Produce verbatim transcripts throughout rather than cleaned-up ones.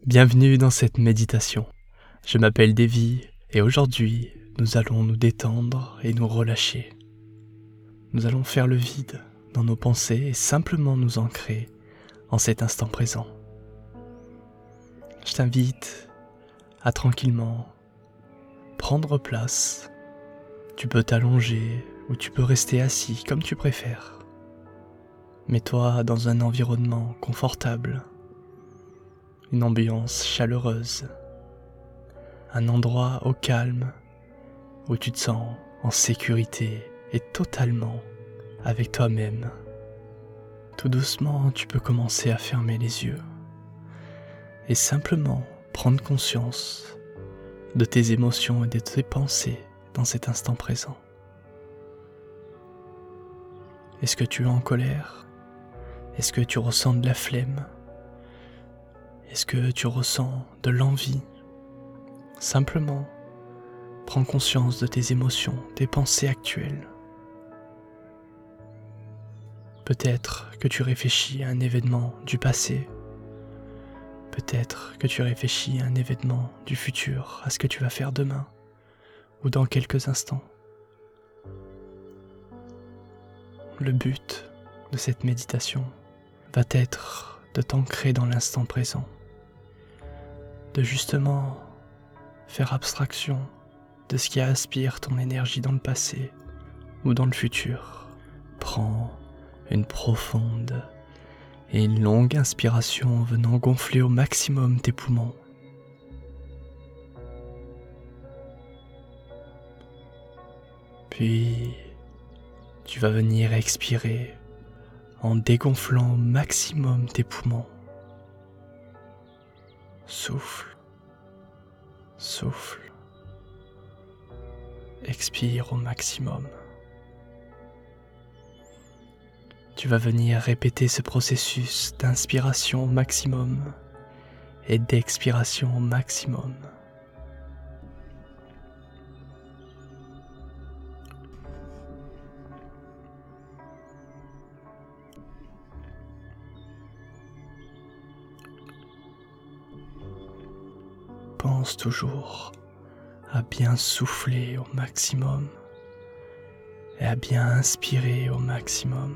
Bienvenue dans cette méditation. Je m'appelle Davy et aujourd'hui, nous allons nous détendre et nous relâcher. Nous allons faire le vide dans nos pensées et simplement nous ancrer en cet instant présent. Je t'invite à tranquillement prendre place. Tu peux t'allonger ou tu peux rester assis comme tu préfères. Mets-toi dans un environnement confortable. Une ambiance chaleureuse, un endroit au calme où tu te sens en sécurité et totalement avec toi-même. Tout doucement, tu peux commencer à fermer les yeux et simplement prendre conscience de tes émotions et de tes pensées dans cet instant présent. Est-ce que tu es en colère? Est-ce que tu ressens de la flemme? Est-ce que tu ressens de l'envie? Simplement, prends conscience de tes émotions, tes pensées actuelles. Peut-être que tu réfléchis à un événement du passé. Peut-être que tu réfléchis à un événement du futur, à ce que tu vas faire demain ou dans quelques instants. Le but de cette méditation va être de t'ancrer dans l'instant présent, de justement faire abstraction de ce qui aspire ton énergie dans le passé ou dans le futur. Prends une profonde et une longue inspiration venant gonfler au maximum tes poumons. Puis, tu vas venir expirer en dégonflant au maximum tes poumons. Souffle, souffle, expire au maximum. Tu vas venir répéter ce processus d'inspiration au maximum et d'expiration au maximum. Pense toujours à bien souffler au maximum et à bien inspirer au maximum.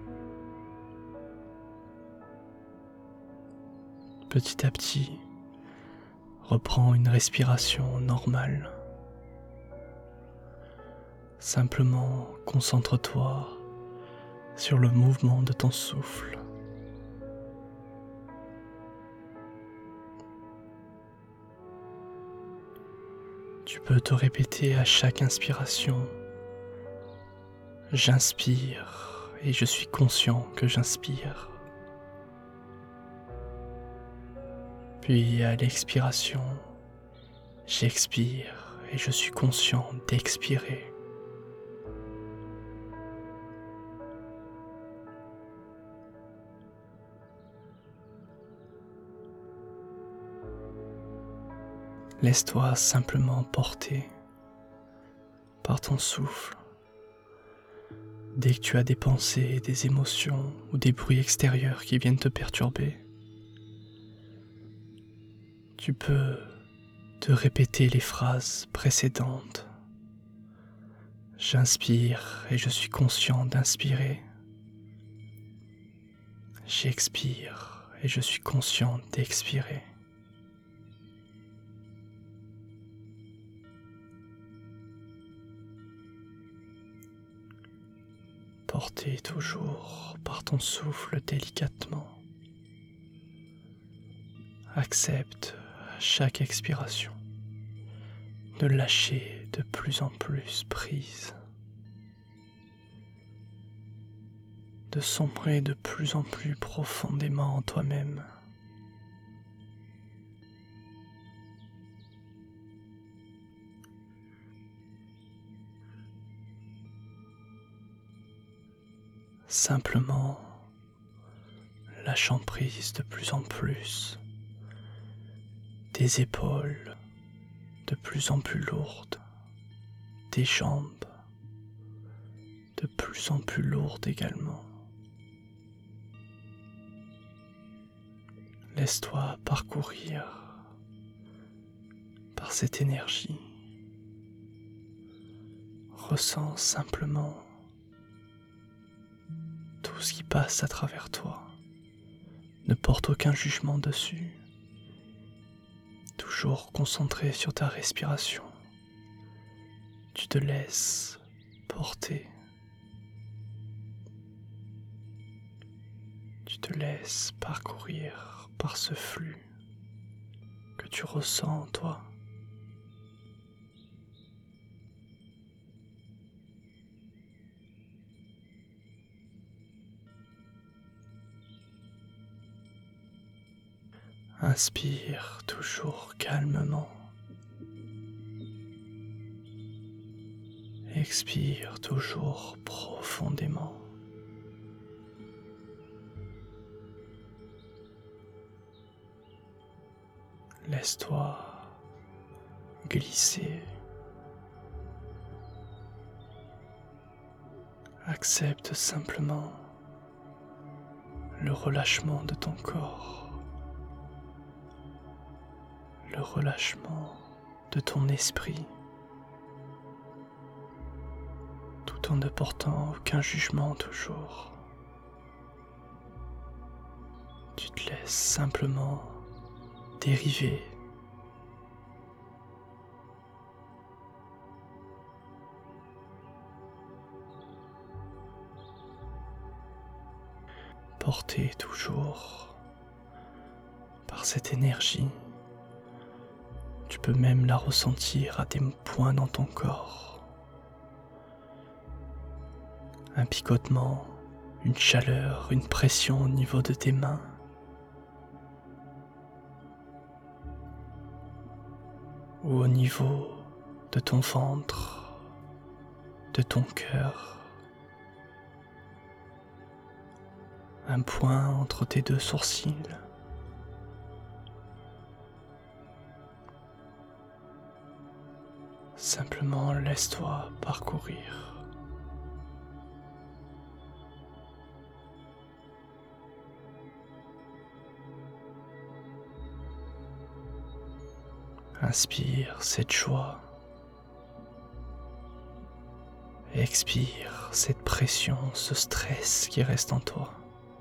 Petit à petit, reprends une respiration normale. Simplement concentre-toi sur le mouvement de ton souffle. Tu peux te répéter à chaque inspiration: j'inspire et je suis conscient que j'inspire. Puis à l'expiration, j'expire et je suis conscient d'expirer. Laisse-toi simplement porter par ton souffle. Dès que tu as des pensées, des émotions ou des bruits extérieurs qui viennent te perturber, tu peux te répéter les phrases précédentes. J'inspire et je suis conscient d'inspirer. J'expire et je suis conscient d'expirer. Porter toujours par ton souffle délicatement. Accepte à chaque expiration de lâcher de plus en plus prise, de sombrer de plus en plus profondément en toi-même. Simplement lâchant prise de plus en plus, tes épaules de plus en plus lourdes, tes jambes de plus en plus lourdes également. Laisse-toi parcourir par cette énergie. Ressens simplement tout ce qui passe à travers toi. Ne porte aucun jugement dessus. Toujours concentré sur ta respiration. Tu te laisses porter. Tu te laisses parcourir par ce flux que tu ressens en toi. Inspire toujours calmement. Expire toujours profondément. Laisse-toi glisser. Accepte simplement le relâchement de ton corps. Le relâchement de ton esprit, tout en ne portant aucun jugement toujours. Tu te laisses simplement dériver. Porté toujours par cette énergie. Tu peux même la ressentir à des points dans ton corps. Un picotement, une chaleur, une pression au niveau de tes mains. Ou au niveau de ton ventre, de ton cœur. Un point entre tes deux sourcils. Simplement laisse-toi parcourir. Inspire cette joie. Expire cette pression, ce stress qui reste en toi.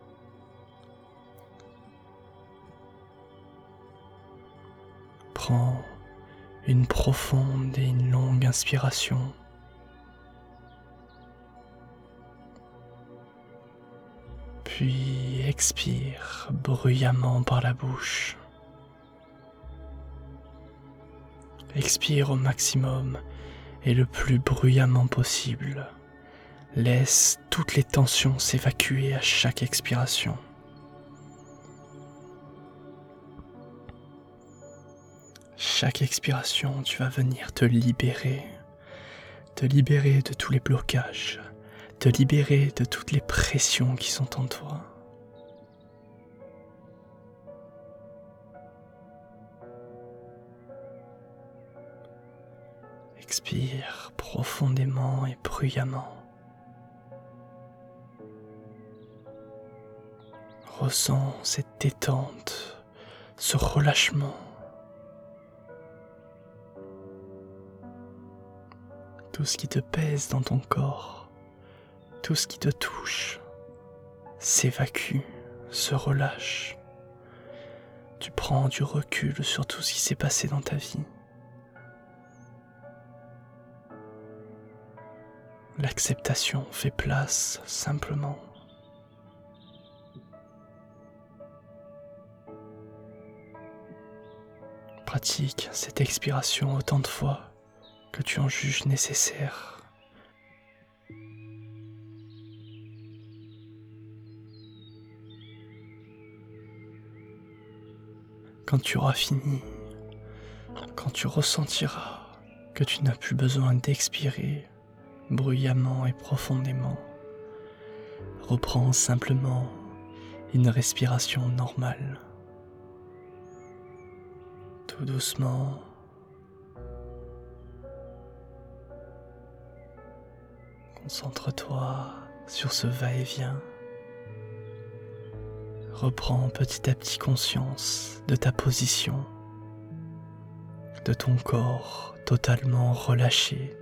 Prends une profonde et une longue inspiration. Puis expire bruyamment par la bouche. Expire au maximum et le plus bruyamment possible. Laisse toutes les tensions s'évacuer à chaque expiration. Chaque expiration, tu vas venir te libérer, te libérer de tous les blocages, te libérer de toutes les pressions qui sont en toi. Expire profondément et bruyamment. Ressens cette détente, ce relâchement. Tout ce qui te pèse dans ton corps, tout ce qui te touche, s'évacue, se relâche. Tu prends du recul sur tout ce qui s'est passé dans ta vie. L'acceptation fait place simplement. Pratique cette expiration autant de fois que tu en juges nécessaire. Quand tu auras fini, quand tu ressentiras que tu n'as plus besoin d'expirer bruyamment et profondément, reprends simplement une respiration normale. Tout doucement. Concentre-toi sur ce va-et-vient. reprends petit à petit conscience de ta position, de ton corps totalement relâché,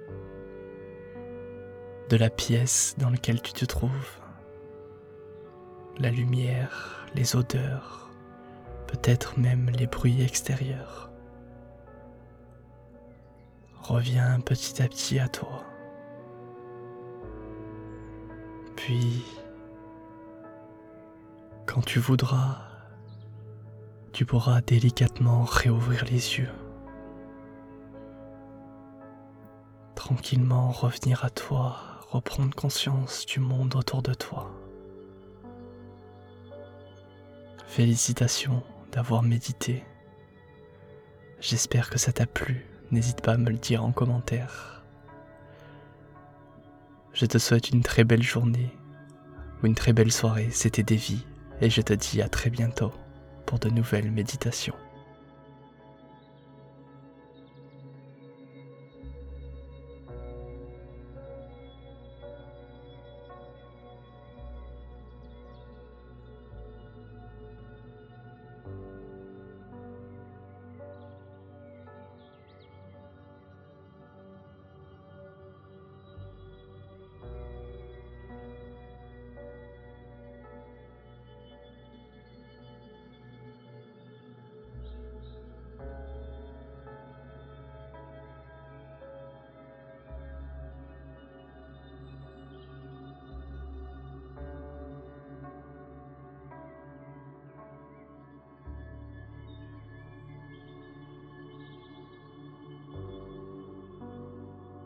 de la pièce dans laquelle tu te trouves, la lumière, les odeurs, peut-être même les bruits extérieurs. Reviens petit à petit à toi. Puis, quand tu voudras, tu pourras délicatement réouvrir les yeux. Tranquillement revenir à toi, reprendre conscience du monde autour de toi. Félicitations d'avoir médité. J'espère que ça t'a plu. N'hésite pas à me le dire en commentaire. Je te souhaite une très belle journée ou une très belle soirée. C'était Davy et je te dis à très bientôt pour de nouvelles méditations.